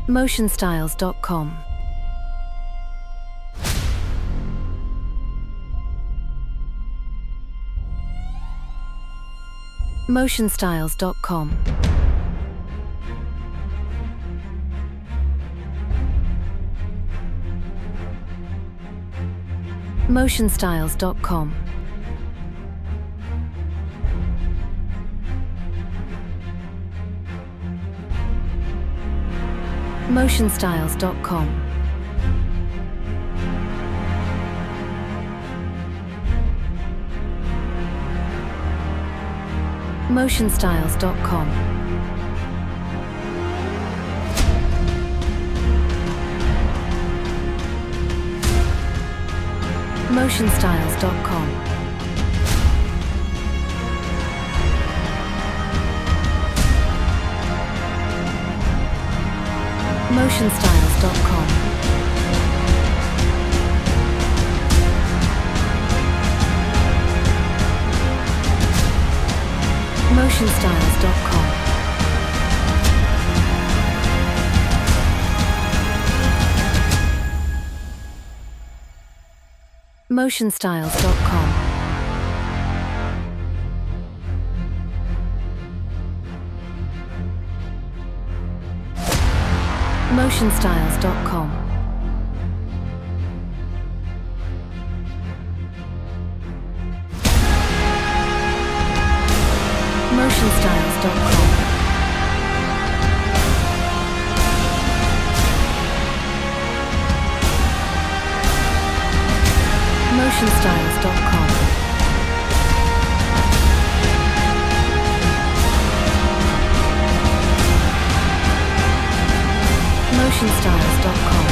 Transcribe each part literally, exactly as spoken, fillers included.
motion styles dot com. motion styles dot com. motion styles dot com. motion styles dot com. motion styles dot com. motion styles dot com. motion styles dot com. motion styles dot com. motion styles dot com. motion styles dot com. motion styles dot com. motion styles dot com. motion styles dot com.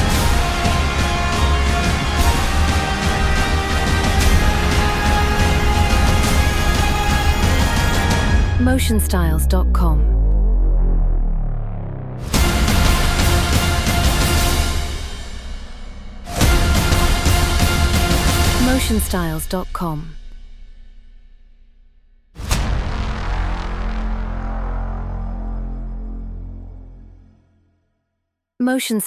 motion styles dot com. motion styles dot com. motion